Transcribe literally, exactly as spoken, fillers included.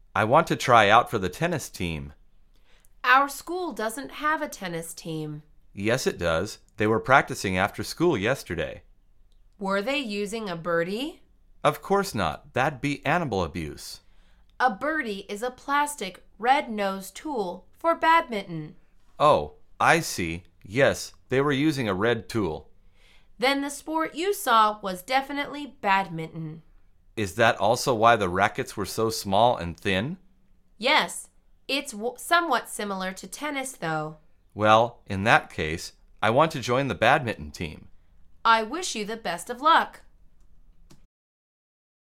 I want to try out for the tennis team. Our school doesn't have a tennis team. Yes, it does. They were practicing after school yesterday. Were they using a birdie? Of course not. That'd be animal abuse. A birdie is a plastic, red-nosed tool for badminton. Oh, I see. Yes, they were using a red tool. Then the sport you saw was definitely badminton. Is that also why the rackets were so small and thin? Yes, it's w- somewhat similar to tennis, though. Well, in that case, I want to join the badminton team. I wish you the best of luck.